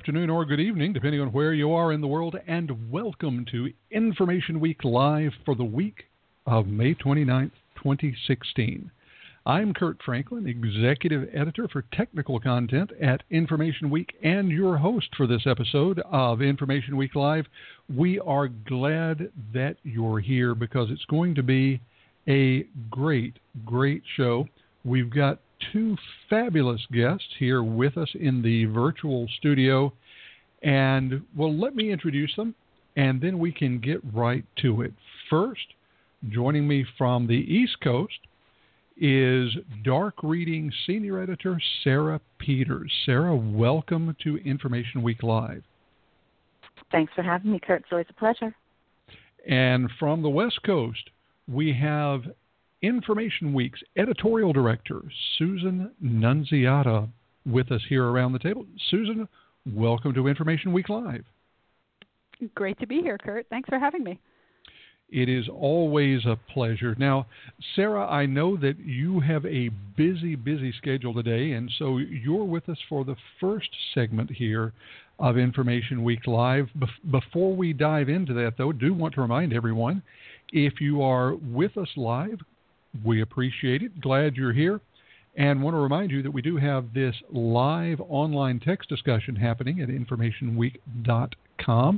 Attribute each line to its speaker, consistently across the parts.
Speaker 1: afternoon, or good evening, depending on where you are in the world, and welcome to Information Week Live for the week of May 29th, 2016. I'm Kurt Franklin, Executive Editor for Technical Content at Information Week, and your host for this episode of Information Week Live. We are glad that you're here because it's going to be a great show. We've got two fabulous guests here with us in the virtual studio, and well, let me introduce them, and then we can get right to it. First, joining me from the East Coast is Dark Reading Senior Editor Sarah Peters. Sarah, welcome to Information Week Live.
Speaker 2: Thanks for having me, Kurt. It's always a pleasure.
Speaker 1: And from the West Coast, we have Information Week's editorial director, Susan Nunziata, with us here around the table. Susan, welcome to Information Week Live.
Speaker 3: Great to be here, Kurt. Thanks for having me.
Speaker 1: It is always a pleasure. Now, Sarah, I know that you have a busy schedule today, and so you're with us for the first segment here of Information Week Live. Before we dive into that, though, I do want to remind everyone, if you are with us live, we appreciate it. Glad you're here. And want to remind you that we do have this live online text discussion happening at informationweek.com.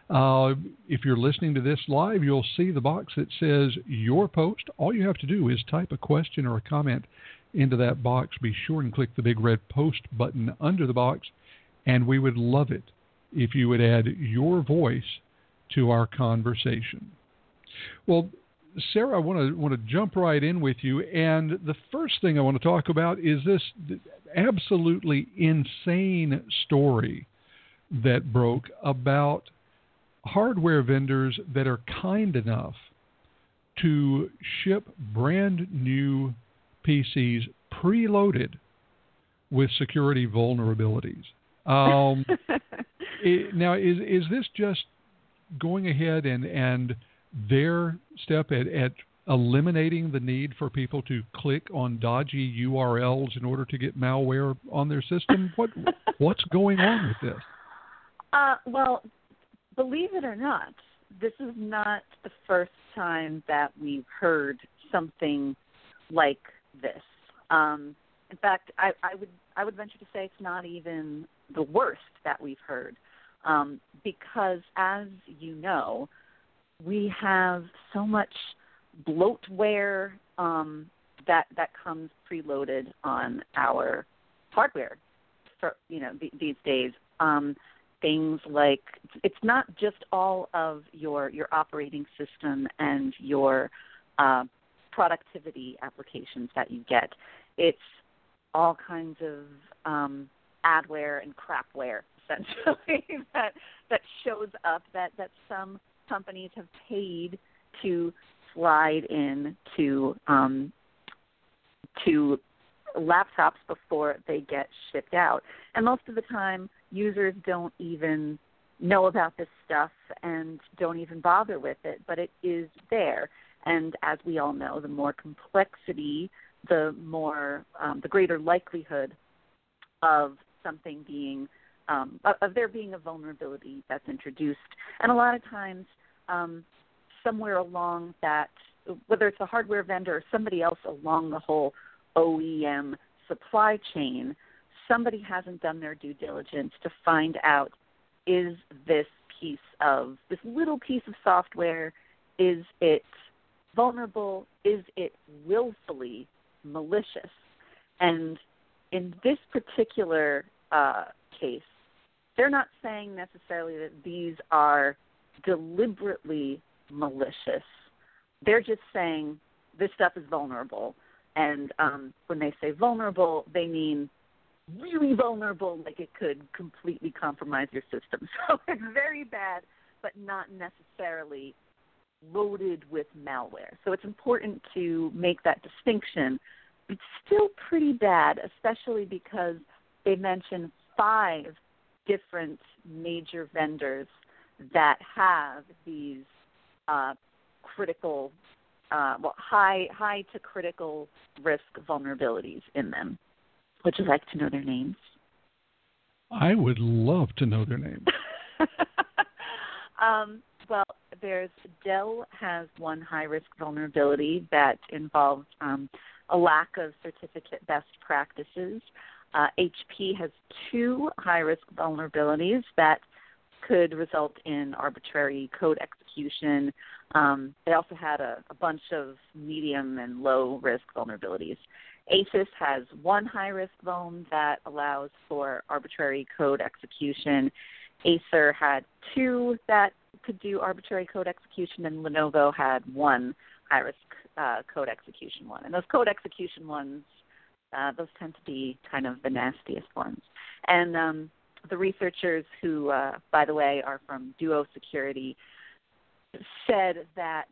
Speaker 1: If you're listening to this live, you'll see the box that says Your Post. All you have to do is type a question or a comment into that box. Be sure and click the big red Post button under the box, and we would love it if you would add your voice to our conversation. Well, Sarah, I want to jump right in with you, and the first thing I want to talk about is this absolutely insane story that broke about hardware vendors that are kind enough to ship brand new PCs preloaded with security vulnerabilities. Now, is this just going ahead and their step at eliminating the need for people to click on dodgy URLs in order to get malware on their system? What's going on with this?
Speaker 2: Well, believe it or not, this is not the first time that we've heard something like this. In fact, I would venture to say it's not even the worst that we've heard, because as you know, we have so much bloatware that comes preloaded on our hardware for these days. Things like it's not just all of your operating system and your productivity applications that you get. It's all kinds of adware and crapware essentially that shows up that some companies have paid to slide in to laptops before they get shipped out. And most of the time, users don't even know about this stuff and don't even bother with it, but it is there. And as we all know, the more complexity, the greater likelihood of something being of there being a vulnerability that's introduced. And a lot of times, somewhere along that, whether it's a hardware vendor or somebody else along the whole OEM supply chain, somebody hasn't done their due diligence to find out, is this little piece of software, is it vulnerable? Is it willfully malicious? And in this particular case, they're not saying necessarily that these are deliberately malicious. They're just saying this stuff is vulnerable. And when they say vulnerable, they mean really vulnerable, like it could completely compromise your system. So it's very bad, but not necessarily loaded with malware. So it's important to make that distinction. It's still pretty bad, especially because they mention 5 different major vendors that have these critical, high to critical risk vulnerabilities in them. Would you like to know their names?
Speaker 1: I would love to know their names.
Speaker 2: Well, Dell has one high-risk vulnerability that involves a lack of certificate best practices. HP has two high-risk vulnerabilities that could result in arbitrary code execution. They also had a bunch of medium and low-risk vulnerabilities. ASUS has one high-risk vuln that allows for arbitrary code execution. Acer had two that could do arbitrary code execution, and Lenovo had one high-risk code execution one. And those code execution ones, those tend to be kind of the nastiest ones. And the researchers who, by the way, are from Duo Security, said that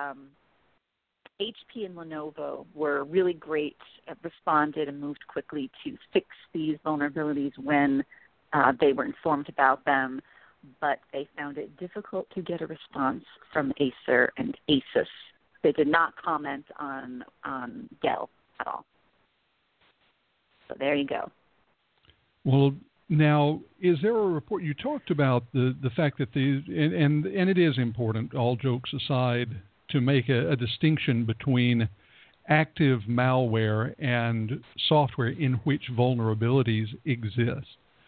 Speaker 2: HP and Lenovo were really great, responded and moved quickly to fix these vulnerabilities when they were informed about them, but they found it difficult to get a response from Acer and Asus. They did not comment on Dell at all. So there you go.
Speaker 1: Well, now, is there a report? You talked about the fact that these, and it is important, all jokes aside, to make a distinction between active malware and software in which vulnerabilities exist.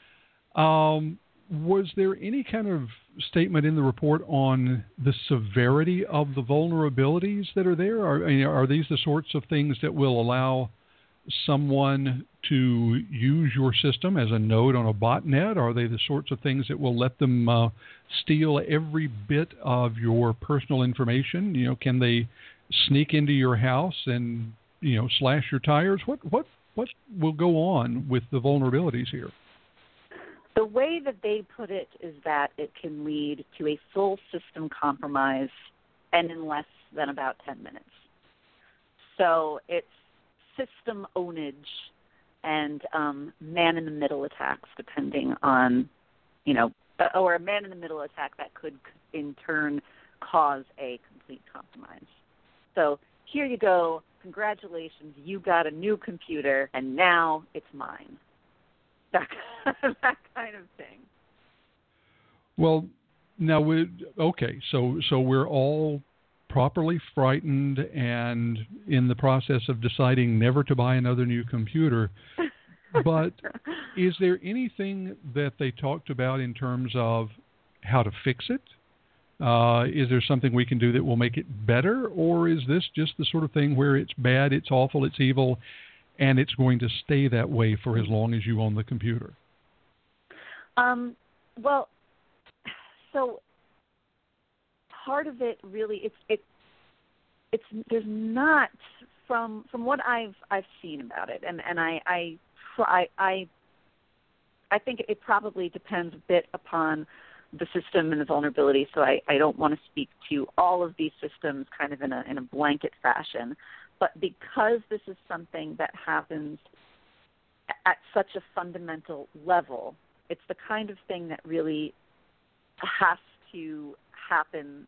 Speaker 1: Was there any kind of statement in the report on the severity of the vulnerabilities that are there? Are these the sorts of things that will allow someone to use your system as a node on a botnet? Are they the sorts of things that will let them steal every bit of your personal information? Can they sneak into your house and slash your tires? What will go on with the vulnerabilities here?
Speaker 2: The way that they put it is that it can lead to a full system compromise and in less than about 10 minutes. So it's system ownage and man-in-the-middle attacks, depending on, or a man-in-the-middle attack that could in turn cause a complete compromise. So here you go. Congratulations, you got a new computer, and now it's mine. That kind of thing.
Speaker 1: Well, now so we're all properly frightened and in the process of deciding never to buy another new computer. But is there anything that they talked about in terms of how to fix it? Is there something we can do that will make it better, or is this just the sort of thing where it's bad, it's awful, it's evil, and it's going to stay that way for as long as you own the computer?
Speaker 2: Well, so part of it really, it's there's not from what I've seen about it, and I think it probably depends a bit upon the system and the vulnerability. So I don't want to speak to all of these systems kind of in a blanket fashion. But because this is something that happens at such a fundamental level, it's the kind of thing that really has to happen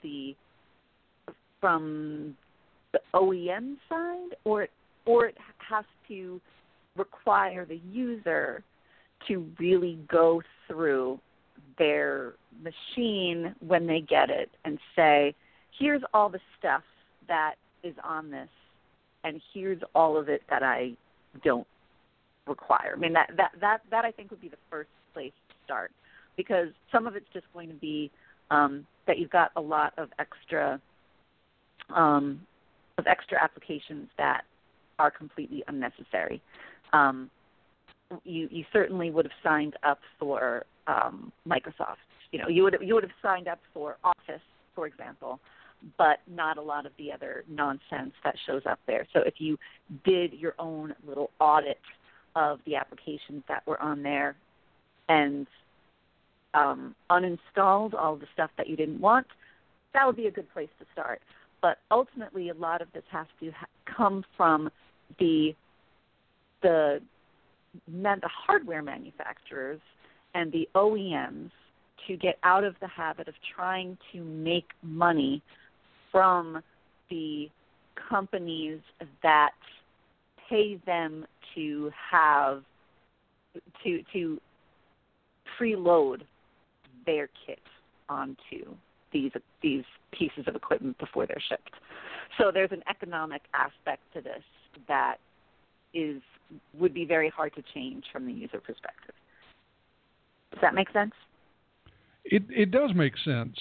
Speaker 2: from the OEM side, or it has to require the user to really go through their machine when they get it and say, here's all the stuff that is on this, and here's all of it that I don't require. I mean, that I think would be the first place to start, because some of it's just going to be that you've got a lot of extra applications that are completely unnecessary. You certainly would have signed up for Microsoft. You would have signed up for Office, for example, but not a lot of the other nonsense that shows up there. So if you did your own little audit of the applications that were on there and uninstalled all the stuff that you didn't want, that would be a good place to start. But ultimately, a lot of this has to come from the hardware manufacturers and the OEMs to get out of the habit of trying to make money from the companies that pay them to have to preload their kit onto these pieces of equipment before they're shipped. So there's an economic aspect to this that would be very hard to change from the user perspective. Does that make sense?
Speaker 1: It does make sense.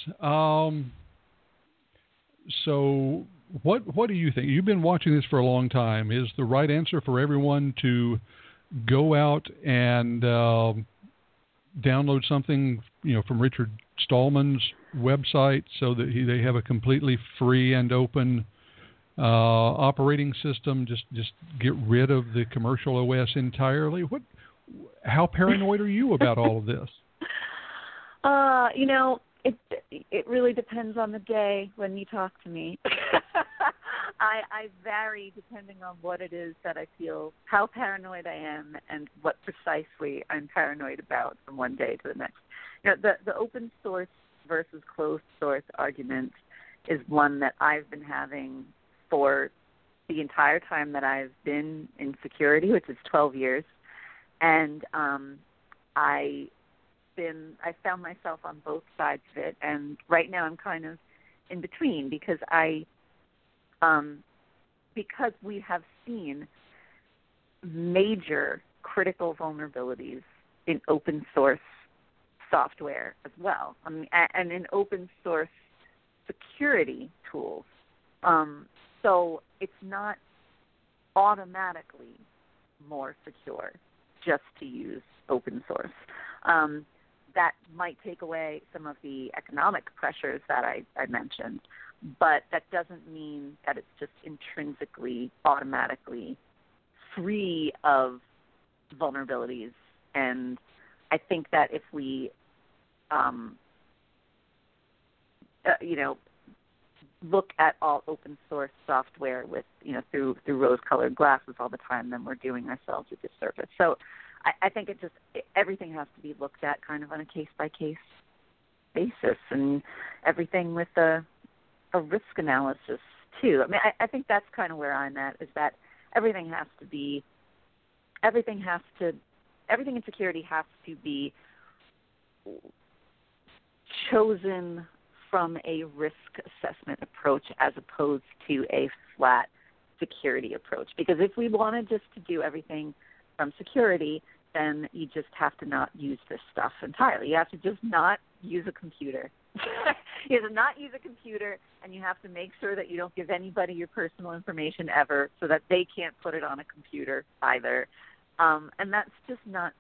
Speaker 1: So what do you think? You've been watching this for a long time. Is the right answer for everyone to go out and download something, from Richard Stallman's website so that they have a completely free and open operating system? Just get rid of the commercial OS entirely? How paranoid are you about all of this?
Speaker 2: It really depends on the day when you talk to me. I vary depending on what it is that I feel, how paranoid I am, and what precisely I'm paranoid about from one day to the next. The open source versus closed source argument is one that I've been having for the entire time that I've been in security, which is 12 years. And I found myself on both sides of it, and right now I'm kind of in between because because we have seen major critical vulnerabilities in open source software as well, and in open source security tools. So it's not automatically more secure just to use open source. That might take away some of the economic pressures that I mentioned, but that doesn't mean that it's just intrinsically, automatically free of vulnerabilities. And I think that if we, look at all open source software with, through rose-colored glasses all the time, then we're doing ourselves a disservice. So I think everything has to be looked at kind of on a case-by-case basis, and everything with a risk analysis too. I think that's kind of where I'm at, is that everything in security has to be chosen from a risk assessment approach as opposed to a flat security approach. Because if we wanted just to do everything from security, then you just have to not use this stuff entirely. You have to just not use a computer. You have to not use a computer, and you have to make sure that you don't give anybody your personal information ever, so that they can't put it on a computer either. And that's just not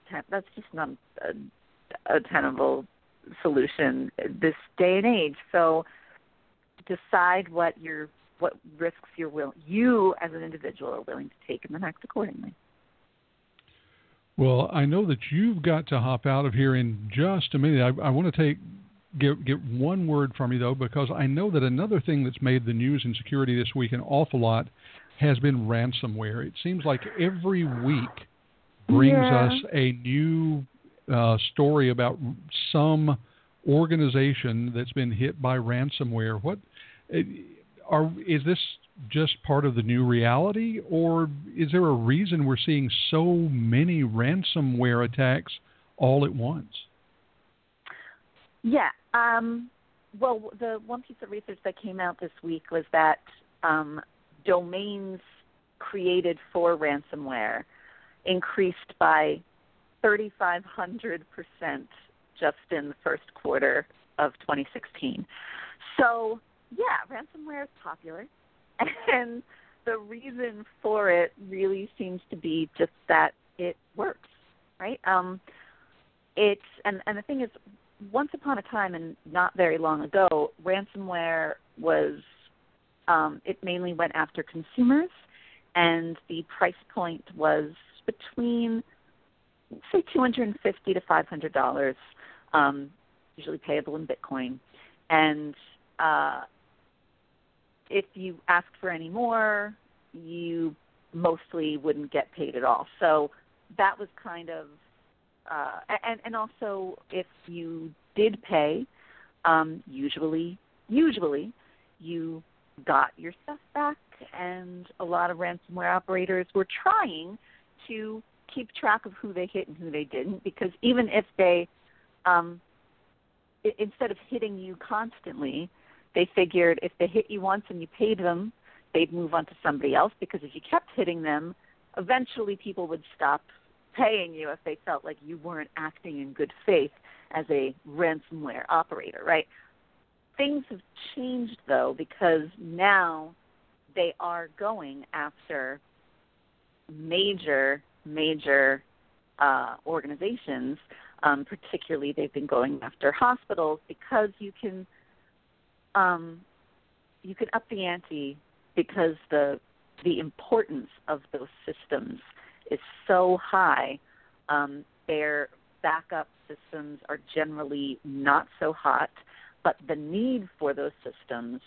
Speaker 2: a tenable solution this day and age. So decide what risks you as an individual are willing to take, and then act accordingly.
Speaker 1: Well, I know that you've got to hop out of here in just a minute. I want to get one word from you, though, because I know that another thing that's made the news in security this week an awful lot has been ransomware. It seems like every week brings us a new story about some organization that's been hit by ransomware. Is this just part of the new reality, or is there a reason we're seeing so many ransomware attacks all at once?
Speaker 2: Yeah. Well, the one piece of research that came out this week was that domains created for ransomware increased by 3,500% just in the first quarter of 2016. So, yeah, ransomware is popular. And the reason for it really seems to be just that it works, right? And the thing is, once upon a time and not very long ago, ransomware was, it mainly went after consumers, and the price point was between, say, $250 to $500, usually payable in Bitcoin. And if you asked for any more, you mostly wouldn't get paid at all. So that was kind of, and also if you did pay, usually you got your stuff back, and a lot of ransomware operators were trying to keep track of who they hit and who they didn't, because even if they instead of hitting you constantly, they figured if they hit you once and you paid them, they'd move on to somebody else, because if you kept hitting them, eventually people would stop paying you if they felt like you weren't acting in good faith as a ransomware operator, right? Things have changed, though, because now they are going after major organizations. Particularly, they've been going after hospitals, because you can up the ante, because the importance of those systems is so high. Their backup systems are generally not so hot, but the need for those systems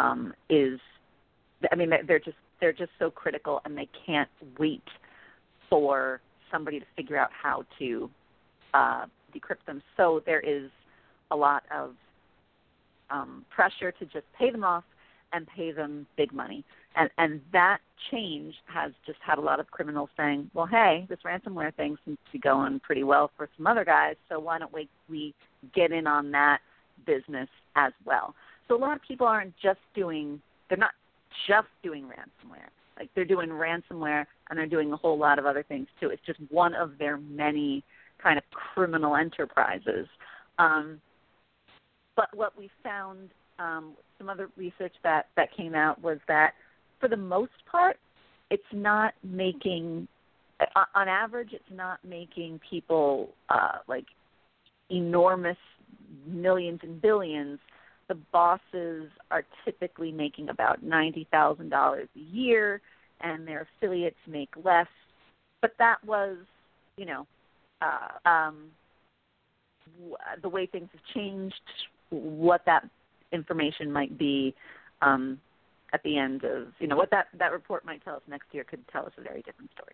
Speaker 2: they're just so critical, and they can't wait for somebody to figure out how to decrypt them. So there is a lot of pressure to just pay them off and pay them big money. And that change has just had a lot of criminals saying, well, hey, this ransomware thing seems to be going pretty well for some other guys, so why don't we get in on that business as well? So a lot of people they're not just doing ransomware. Like, they're doing ransomware, and they're doing a whole lot of other things too. It's just one of their many kind of criminal enterprises. But what we found, some other research that came out, was that for the most part, it's not making, on average, it's not making people like enormous millions and billions. The bosses are typically making about $90,000 a year, and their affiliates make less. But that was, the way things have changed. What that information might be at the end of, what that report might tell us next year could tell us a very different story.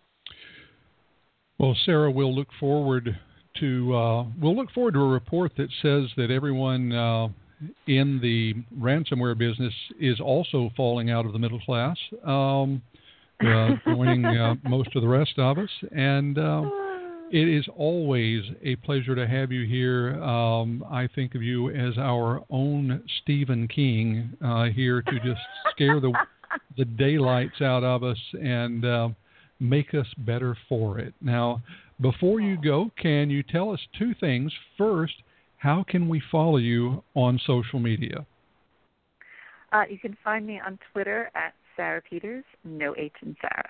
Speaker 1: Well, Sarah, we'll look forward to a report that says that everyone in the ransomware business is also falling out of the middle class, joining most of the rest of us. And it is always a pleasure to have you here. I think of you as our own Stephen King here to just scare the daylights out of us and make us better for it. Now, before you go, can you tell us two things? First, how can we follow you on social media?
Speaker 2: You can find me on Twitter at Sarah Peters, no H in Sarah.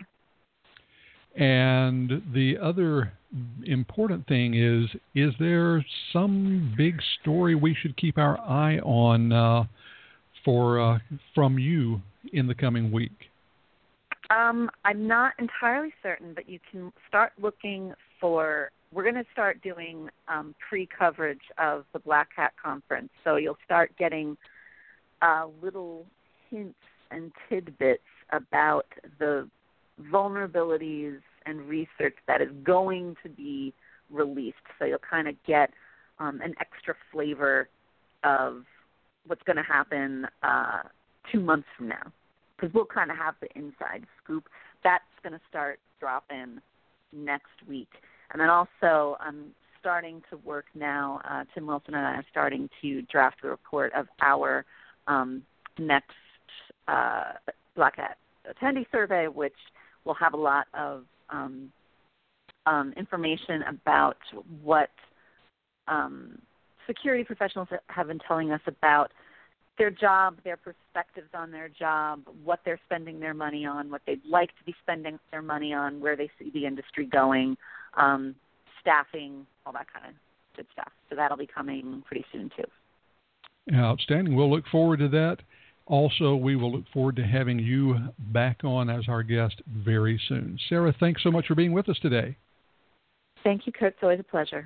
Speaker 1: And the other important thing is there some big story we should keep our eye on from you in the coming week?
Speaker 2: I'm not entirely certain, but you can start looking for, we're going to start doing pre-coverage of the Black Hat Conference. So you'll start getting little hints and tidbits about the vulnerabilities and research that is going to be released. So you'll kind of get an extra flavor of what's going to happen 2 months from now, because we'll kind of have the inside scoop. That's going to start dropping next week. And then also I'm starting to work now, Tim Wilson and I are starting to draft a report of our next Black Hat attendee survey, which will have a lot of information about what security professionals have been telling us about their job, their perspectives on their job, what they're spending their money on, what they'd like to be spending their money on, where they see the industry going, staffing, all that kind of good stuff. So that'll be coming pretty soon, too.
Speaker 1: Outstanding. We'll look forward to that. Also, we will look forward to having you back on as our guest very soon. Sarah, thanks so much for being with us today.
Speaker 2: Thank you, Kurt. It's always a pleasure.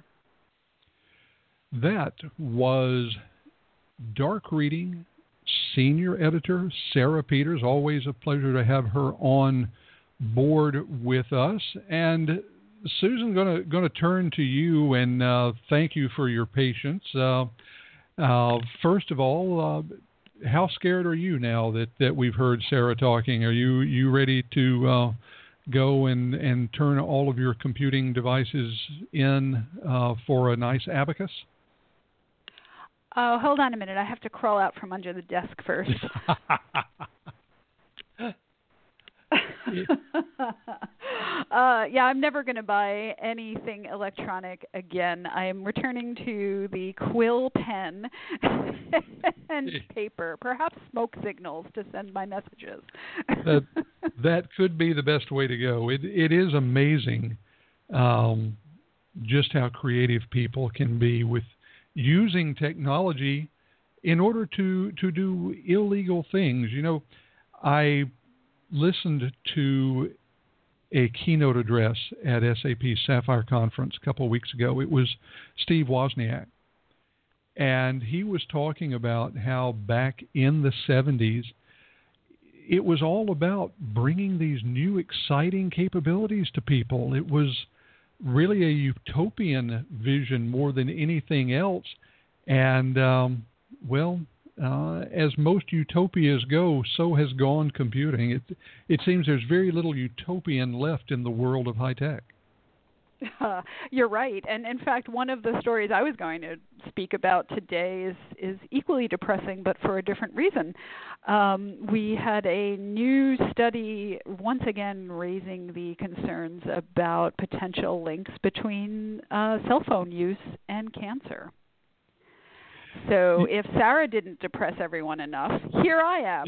Speaker 1: That was Dark Reading Senior Editor Sarah Peters. Always a pleasure to have her on board with us. And Susan, going to turn to you and thank you for your patience. First of all, how scared are you now that we've heard Sarah talking? Are you ready to go and turn all of your computing devices in for a nice abacus?
Speaker 3: Oh, hold on a minute. I have to crawl out from under the desk first. Yeah, I'm never going to buy anything electronic again. I am returning to the quill pen and paper, perhaps smoke signals to send my messages.
Speaker 1: That could be the best way to go. It is amazing just how creative people can be with using technology in order to do illegal things. You know, I listened to a keynote address at SAP Sapphire Conference a couple of weeks ago. It was Steve Wozniak, and he was talking about how back in the 70s, it was all about bringing these new exciting capabilities to people. It was really a utopian vision more than anything else. And, as most utopias go, so has gone computing. It seems there's very little utopian left in the world of high tech.
Speaker 3: You're right. And in fact, one of the stories I was going to speak about today is equally depressing, but for a different reason. We had a new study once again raising the concerns about potential links between cell phone use and cancer. So if Sarah didn't depress everyone enough, here I am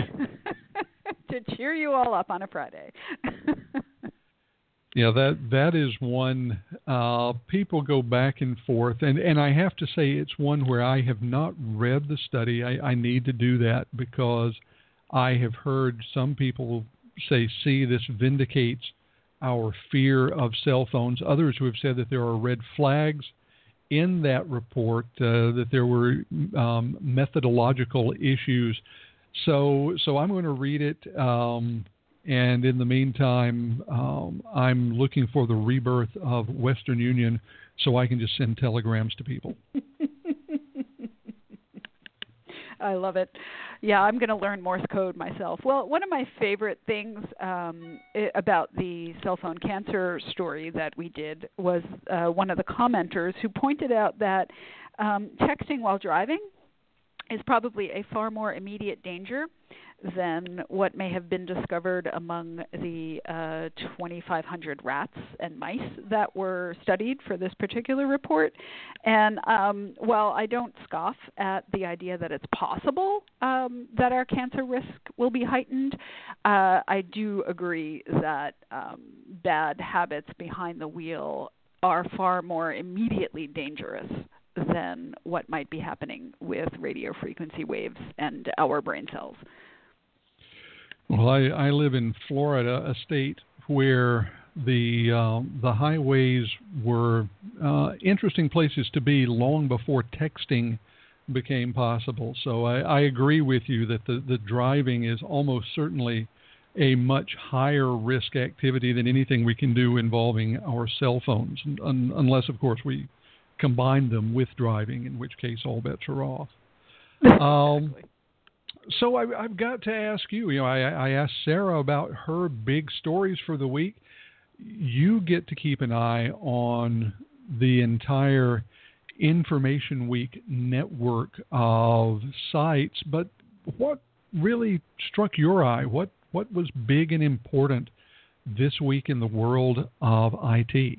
Speaker 3: to cheer you all up on a Friday.
Speaker 1: Yeah, that is one. People go back and forth, and I have to say it's one where I have not read the study. I need to do that because I have heard some people say, see, this vindicates our fear of cell phones. Others who have said that there are red flags in that report, that there were methodological issues. So I'm going to read it. And in the meantime, I'm looking for the rebirth of Western Union so I can just send telegrams to people.
Speaker 3: I love it. Yeah, I'm going to learn Morse code myself. Well, one of my favorite things about the cell phone cancer story that we did was one of the commenters who pointed out that texting while driving is probably a far more immediate danger than what may have been discovered among the 2,500 rats and mice that were studied for this particular report. And while I don't scoff at the idea that it's possible that our cancer risk will be heightened, I do agree that bad habits behind the wheel are far more immediately dangerous than what might be happening with radio frequency waves and our brain cells.
Speaker 1: Well, I live in Florida, a state where the highways were interesting places to be long before texting became possible. So I agree with you that the driving is almost certainly a much higher risk activity than anything we can do involving our cell phones, unless, of course, we combine them with driving, in which case all bets are off.
Speaker 3: Exactly.
Speaker 1: So I've got to ask you, I asked Sarah about her big stories for the week. You get to keep an eye on the entire Information Week network of sites, but what really struck your eye? What was big and important this week in the world of IT?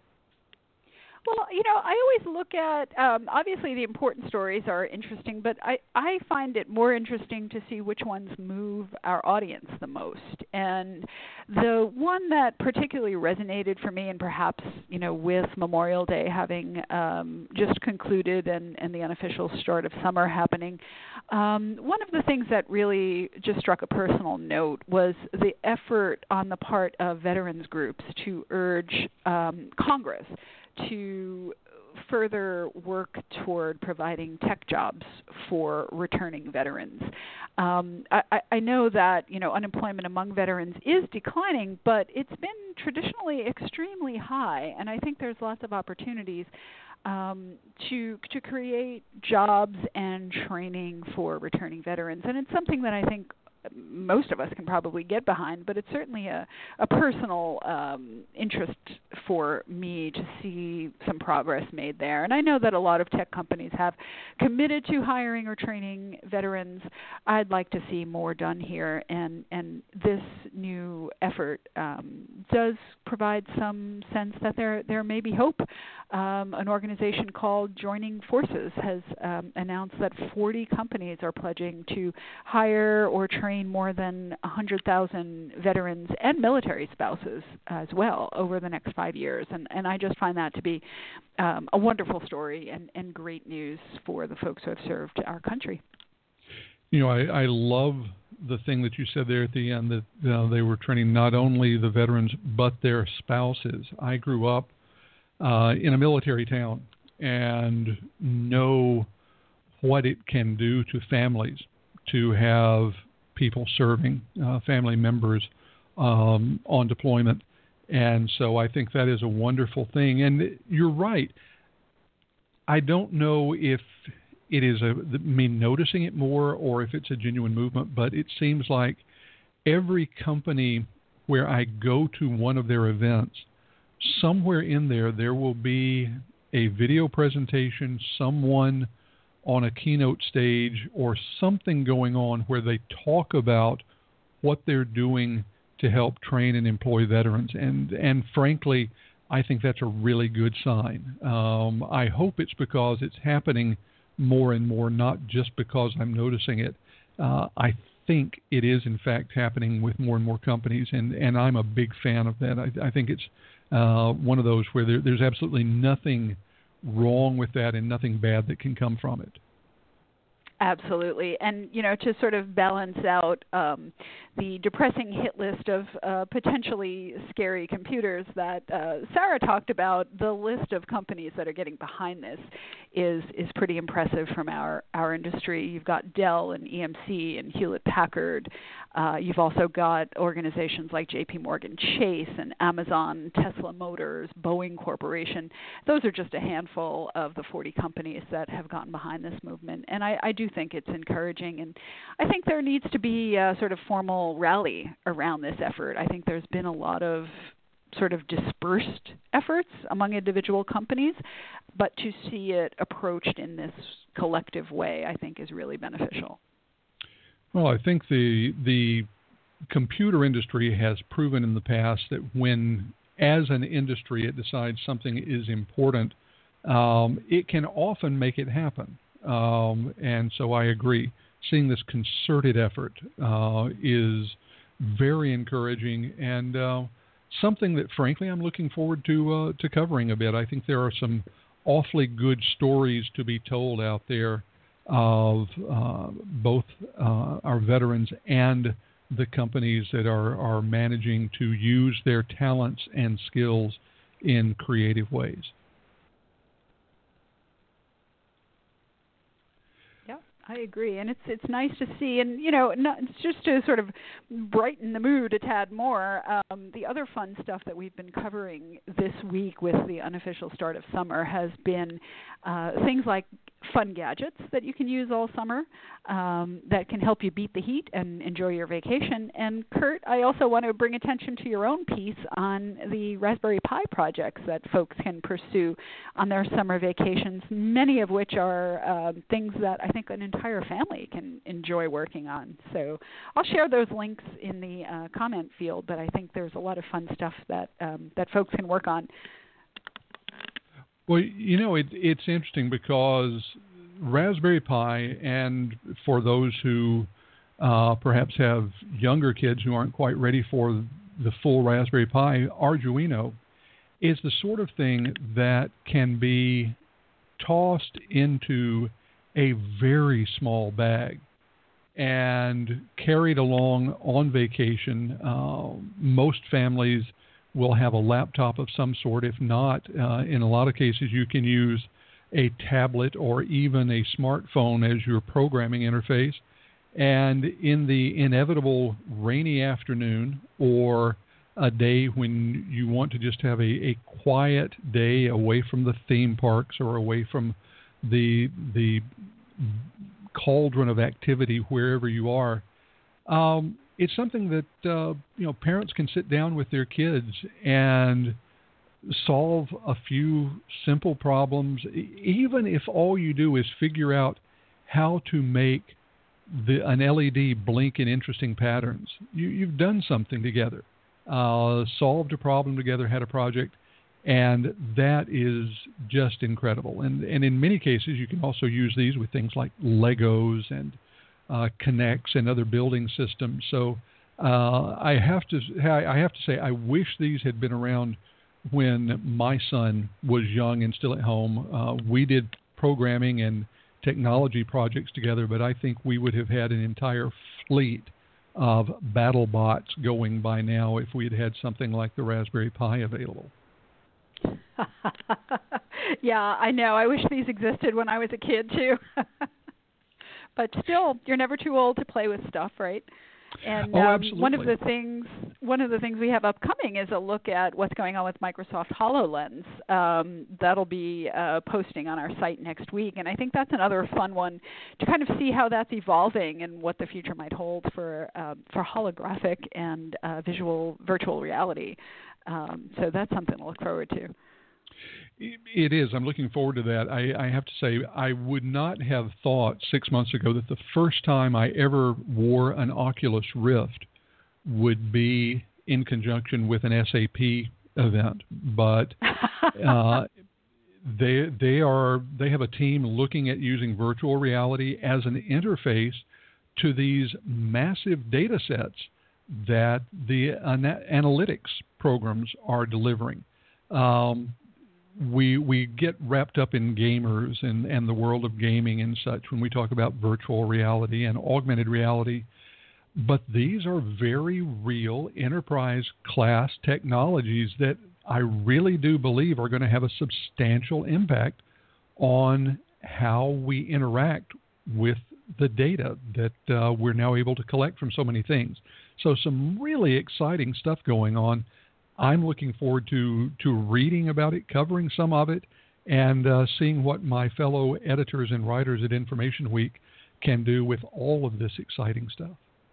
Speaker 3: Well, I always look at, obviously the important stories are interesting, but I find it more interesting to see which ones move our audience the most. And the one that particularly resonated for me, and perhaps, with Memorial Day having just concluded and the unofficial start of summer happening, one of the things that really just struck a personal note was the effort on the part of veterans groups to urge Congress to further work toward providing tech jobs for returning veterans. I know that unemployment among veterans is declining, but it's been traditionally extremely high, and I think there's lots of opportunities to create jobs and training for returning veterans, and it's something that I think most of us can probably get behind, but it's certainly a personal interest for me to see some progress made there. And I know that a lot of tech companies have committed to hiring or training veterans. I'd like to see more done here, and this new effort does provide some sense that there may be hope. An organization called Joining Forces has announced that 40 companies are pledging to hire or train more than 100,000 veterans and military spouses as well over the next 5 years. And I just find that to be a wonderful story and great news for the folks who have served our country.
Speaker 1: I love the thing that you said there at the end, that they were training not only the veterans but their spouses. I grew up in a military town and know what it can do to families to have people serving, family members on deployment. And so I think that is a wonderful thing. And you're right. I don't know if it is me noticing it more or if it's a genuine movement, but it seems like every company where I go to one of their events, somewhere in there will be a video presentation, someone on a keynote stage, or something going on where they talk about what they're doing to help train and employ veterans. And frankly, I think that's a really good sign. I hope it's because it's happening more and more, not just because I'm noticing it. I think it is, in fact, happening with more and more companies, and I'm a big fan of that. I think it's one of those where there's absolutely nothing wrong with that and nothing bad that can come from it.
Speaker 3: Absolutely. And, to sort of balance out the depressing hit list of potentially scary computers that Sarah talked about, the list of companies that are getting behind this is pretty impressive from our industry. You've got Dell and EMC and Hewlett-Packard. You've also got organizations like J.P. Morgan Chase and Amazon, Tesla Motors, Boeing Corporation. Those are just a handful of the 40 companies that have gotten behind this movement. And I do think it's encouraging. And I think there needs to be a sort of formal rally around this effort. I think there's been a lot of sort of dispersed efforts among individual companies, but to see it approached in this collective way, I think is really beneficial.
Speaker 1: Well, I think the computer industry has proven in the past that when, as an industry, it decides something is important, it can often make it happen. And so I agree. Seeing this concerted effort is very encouraging and something that, frankly, I'm looking forward to covering a bit. I think there are some awfully good stories to be told out there of both our veterans and the companies that are managing to use their talents and skills in creative ways.
Speaker 3: I agree, and it's nice to see, and it's just to sort of brighten the mood a tad more. The other fun stuff that we've been covering this week with the unofficial start of summer has been things like fun gadgets that you can use all summer that can help you beat the heat and enjoy your vacation. And Kurt, I also want to bring attention to your own piece on the Raspberry Pi projects that folks can pursue on their summer vacations, many of which are things that I think an entire family can enjoy working on. So I'll share those links in the comment field, but I think there's a lot of fun stuff that folks can work on.
Speaker 1: Well, it's interesting because Raspberry Pi, and for those who perhaps have younger kids who aren't quite ready for the full Raspberry Pi, Arduino is the sort of thing that can be tossed into a very small bag and carried along on vacation. Most families will have a laptop of some sort. If not, in a lot of cases, you can use a tablet or even a smartphone as your programming interface. And in the inevitable rainy afternoon or a day when you want to just have a quiet day away from the theme parks or away from the cauldron of activity wherever you are, It's something that parents can sit down with their kids and solve a few simple problems, even if all you do is figure out how to make an LED blink in interesting patterns. You've done something together, solved a problem together, had a project, and that is just incredible. And in many cases, you can also use these with things like Legos and Connects and other building systems. So I have to say, I wish these had been around when my son was young and still at home. We did programming and technology projects together, but I think we would have had an entire fleet of BattleBots going by now if we had had something like the Raspberry Pi available.
Speaker 3: Yeah, I know. I wish these existed when I was a kid too. But still, you're never too old to play with stuff, right? And
Speaker 1: absolutely.
Speaker 3: one of the things we have upcoming is a look at what's going on with Microsoft HoloLens. That'll be posting on our site next week, and I think that's another fun one to kind of see how that's evolving and what the future might hold for holographic and virtual reality. So that's something to look forward to.
Speaker 1: It is. I'm looking forward to that. I have to say, I would not have thought 6 months ago that the first time I ever wore an Oculus Rift would be in conjunction with an SAP event. But they have a team looking at using virtual reality as an interface to these massive data sets that the analytics programs are delivering. We get wrapped up in gamers and the world of gaming and such when we talk about virtual reality and augmented reality, but these are very real enterprise class technologies that I really do believe are going to have a substantial impact on how we interact with the data that we're now able to collect from so many things. So some really exciting stuff going on. I'm looking forward to reading about it, covering some of it, and seeing what my fellow editors and writers at Information Week can do with all of this exciting stuff.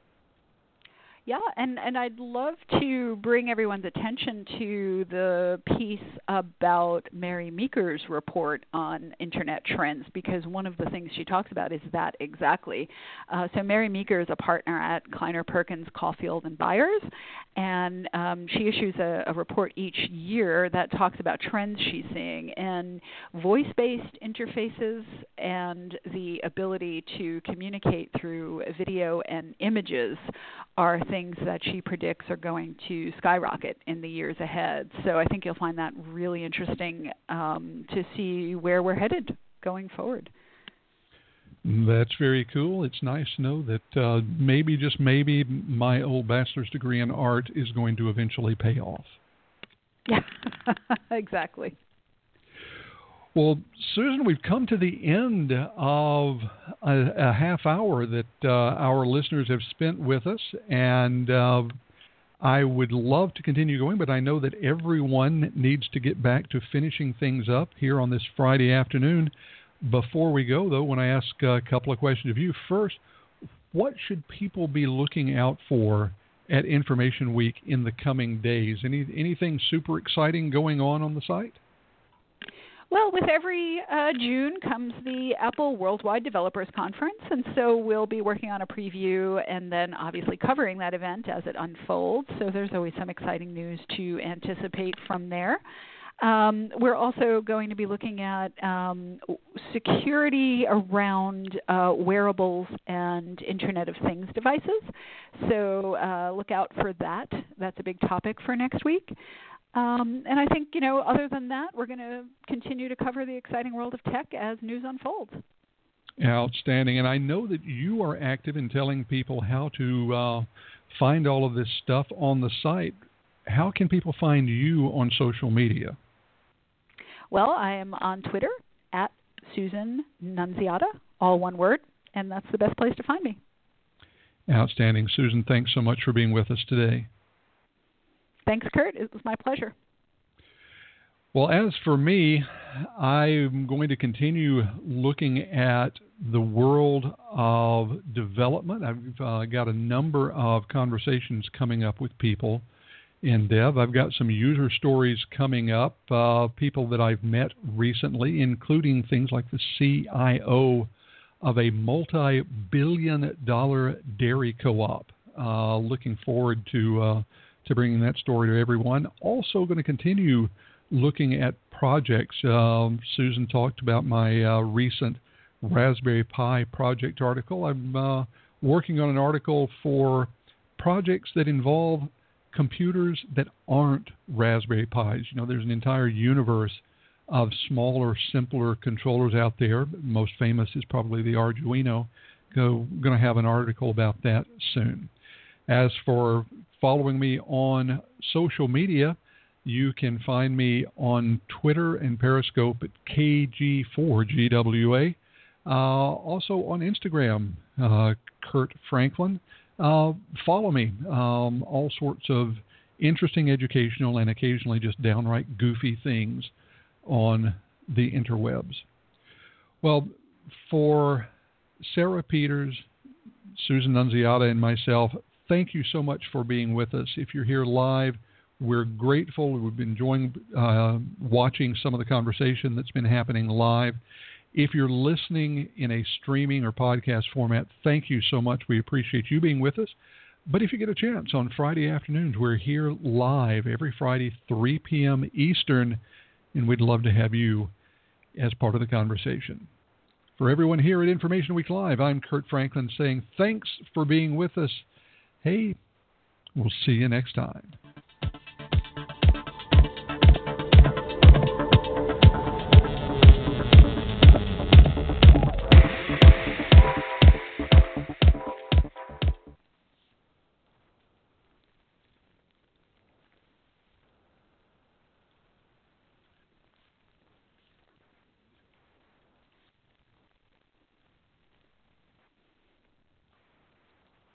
Speaker 3: Yeah, and I'd love to bring everyone's attention to the piece about Mary Meeker's report on Internet trends, because one of the things she talks about is that exactly. So Mary Meeker is a partner at Kleiner Perkins, Caulfield & Byers, and she issues a report each year that talks about trends she's seeing. And voice-based interfaces and the ability to communicate through video and images are things that she predicts are going to skyrocket in the years ahead. So I think you'll find that really interesting to see where we're headed going forward.
Speaker 1: That's very cool. It's nice to know that maybe, just maybe, my old bachelor's degree in art is going to eventually pay off.
Speaker 3: Yeah, exactly.
Speaker 1: Well, Susan, we've come to the end of a half hour that our listeners have spent with us, and I would love to continue going, but I know that everyone needs to get back to finishing things up here on this Friday afternoon. Before we go, though, when I ask a couple of questions of you, first, what should people be looking out for at Information Week in the coming days? Anything super exciting going on the site?
Speaker 3: Well, with every June comes the Apple Worldwide Developers Conference, and so we'll be working on a preview and then obviously covering that event as it unfolds. So there's always some exciting news to anticipate from there. We're also going to be looking at security around wearables and Internet of Things devices. So look out for that. That's a big topic for next week. And I think, other than that, we're going to continue to cover the exciting world of tech as news unfolds.
Speaker 1: Outstanding. And I know that you are active in telling people how to find all of this stuff on the site. How can people find you on social media?
Speaker 3: Well, I am on Twitter at Susan Nunziata, all one word, and that's the best place to find me.
Speaker 1: Outstanding. Susan, thanks so much for being with us today.
Speaker 3: Thanks, Kurt. It was my pleasure.
Speaker 1: Well, as for me, I'm going to continue looking at the world of development. I've got a number of conversations coming up with people in dev. I've got some user stories coming up, people that I've met recently, including things like the CIO of a multi-billion-dollar dairy co-op. Looking forward to bringing that story to everyone. Also going to continue looking at projects. Susan talked about my recent Raspberry Pi project article. I'm working on an article for projects that involve computers that aren't Raspberry Pis. You know, there's an entire universe of smaller, simpler controllers out there. Most famous is probably the Arduino. Going to have an article about that soon. As for following me on social media, you can find me on Twitter and Periscope at KG4GWA. Also on Instagram, Kurt Franklin. Follow me. All sorts of interesting, educational, and occasionally just downright goofy things on the interwebs. Well, for Sarah Peters, Susan Nunziata, and myself, thank you so much for being with us. If you're here live, we're grateful. We've been enjoying watching some of the conversation that's been happening live. If you're listening in a streaming or podcast format, thank you so much. We appreciate you being with us. But if you get a chance on Friday afternoons, we're here live every Friday, 3 p.m. Eastern, and we'd love to have you as part of the conversation. For everyone here at Information Week Live, I'm Kurt Franklin saying thanks for being with us. Hey, we'll see you next time.